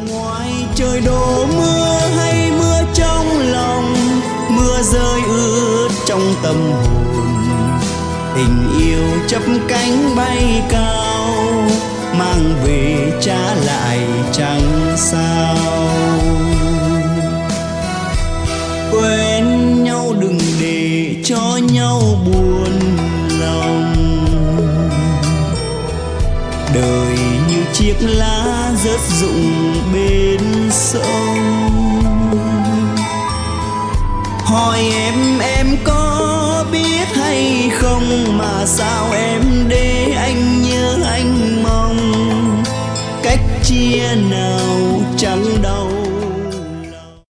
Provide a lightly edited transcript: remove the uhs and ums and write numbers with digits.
Ngoài trời đổ mưa hay mưa trong lòng, mưa rơi ướt trong tâm hồn, tình yêu chắp cánh bay cao, mang về trả lại chẳng sao. Quên nhau đừng để cho nhau buồn lòng, đời như chiếc lá rớt rụng bên sông. Hỏi em có biết hay không, mà sao em để anh nhớ anh mong, cách chia nào chẳng đau